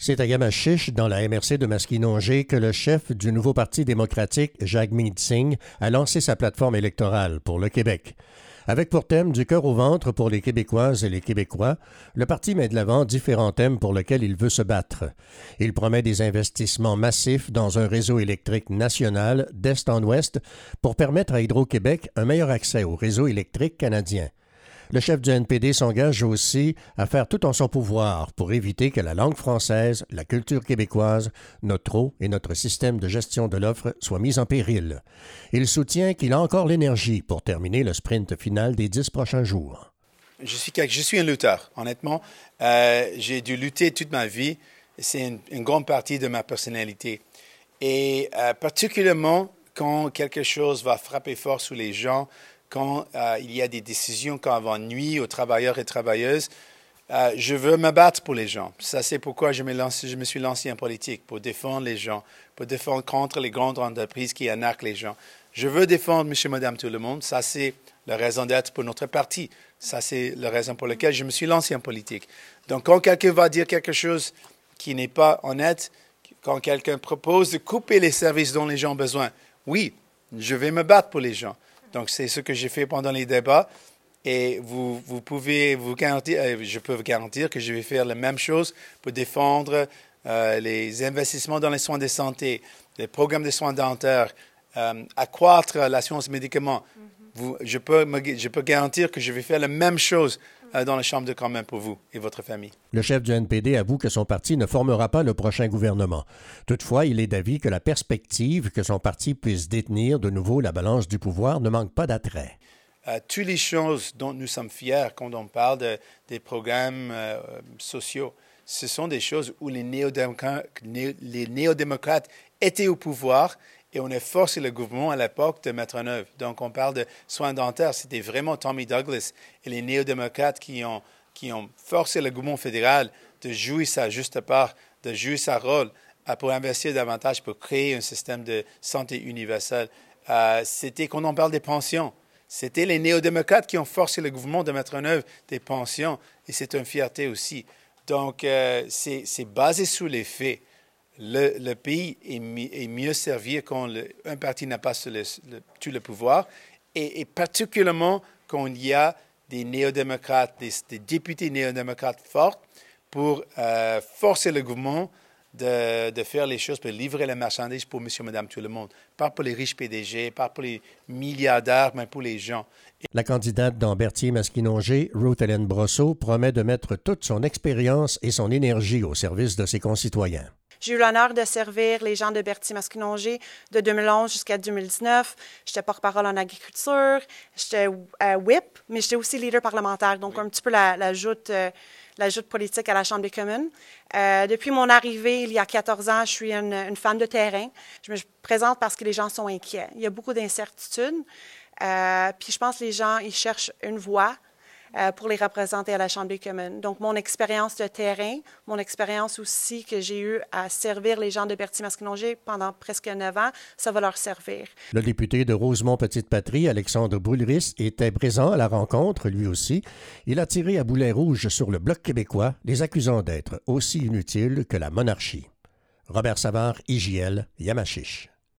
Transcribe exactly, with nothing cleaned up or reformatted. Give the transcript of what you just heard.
C'est à Yamachiche, dans la M R C de Maskinongé, que le chef du nouveau Parti démocratique, Jagmeet Singh, a lancé sa plateforme électorale pour le Québec. Avec pour thème du cœur au ventre pour les Québécoises et les Québécois, le parti met de l'avant différents thèmes pour lesquels il veut se battre. Il promet des investissements massifs dans un réseau électrique national d'est en ouest pour permettre à Hydro-Québec un meilleur accès au réseau électrique canadien. Le chef du N P D s'engage aussi à faire tout en son pouvoir pour éviter que la langue française, la culture québécoise, notre eau et notre système de gestion de l'offre soient mis en péril. Il soutient qu'il a encore l'énergie pour terminer le sprint final des dix prochains jours. Je suis, je suis un lutteur, honnêtement. Euh, j'ai dû lutter toute ma vie. C'est une, une grande partie de ma personnalité. Et euh, particulièrement quand quelque chose va frapper fort sur les gens, quand euh, il y a des décisions qui vont nuire aux travailleurs et travailleuses, euh, je veux me battre pour les gens. Ça, c'est pourquoi je me, lance, je me suis lancé en politique, pour défendre les gens, pour défendre contre les grandes entreprises qui arnaquent les gens. Je veux défendre monsieur, madame, tout le monde. Ça, c'est la raison d'être pour notre parti. Ça, c'est la raison pour laquelle je me suis lancé en politique. Donc, quand quelqu'un va dire quelque chose qui n'est pas honnête, quand quelqu'un propose de couper les services dont les gens ont besoin, oui, je vais me battre pour les gens. Donc, c'est ce que j'ai fait pendant les débats et vous, vous pouvez vous garantir, je peux vous garantir que je vais faire la même chose pour défendre euh, les investissements dans les soins de santé, les programmes de soins dentaires, euh, accroître l'assurance médicaments. Mm-hmm. Vous, je, peux me, je peux garantir que je vais faire la même chose euh, dans la Chambre de commun pour vous et votre famille. Le chef du N P D avoue que son parti ne formera pas le prochain gouvernement. Toutefois, il est d'avis que la perspective que son parti puisse détenir de nouveau la balance du pouvoir ne manque pas d'attrait. Euh, toutes les choses dont nous sommes fiers quand on parle de, des programmes euh, sociaux, ce sont des choses où les néo-démocrates, les néo-démocrates étaient au pouvoir et on a forcé le gouvernement à l'époque de mettre en œuvre. Donc, on parle de soins dentaires. C'était vraiment Tommy Douglas et les néo-démocrates qui ont, qui ont forcé le gouvernement fédéral de jouer sa juste part, de jouer sa rôle euh, pour investir davantage, pour créer un système de santé universel. Euh, c'était quand on parle des pensions. C'était les néo-démocrates qui ont forcé le gouvernement de mettre en œuvre des pensions et c'est une fierté aussi. Donc, euh, c'est, c'est basé sur les faits. Le, le pays est, mi, est mieux servi quand le, un parti n'a pas le, le, tout le pouvoir et, et particulièrement quand il y a des néo-démocrates, des, des députés néo-démocrates forts pour euh, forcer le gouvernement de, de faire les choses pour livrer les marchandises pour monsieur, madame, tout le monde. Pas pour les riches P D G, pas pour les milliardaires, mais pour les gens. La candidate dans Berthier-Maskinongé, Ruth-Hélène Brosseau, promet de mettre toute son expérience et son énergie au service de ses concitoyens. J'ai eu l'honneur de servir les gens de Berthier-Maskinongé de deux mille onze jusqu'à deux mille dix-neuf. J'étais porte-parole en agriculture, j'étais euh, whip, mais j'étais aussi leader parlementaire, donc un petit peu la, la joute, euh, la joute politique à la Chambre des communes. Euh, depuis mon arrivée, il y a quatorze ans, je suis une, une femme de terrain. Je me présente parce que les gens sont inquiets. Il y a beaucoup d'incertitudes. Euh, puis je pense que les gens, ils cherchent une voix euh, pour les représenter à la Chambre des communes. Donc, mon expérience de terrain, mon expérience aussi que j'ai eue à servir les gens de Berthier-Maskinongé pendant presque neuf ans, ça va leur servir. Le député de Rosemont-Petite-Patrie, Alexandre Boulris, était présent à la rencontre, lui aussi. Il a tiré à boulet rouge sur le Bloc québécois, les accusant d'être aussi inutiles que la monarchie. Robert Savard, I J L, Yamachiche.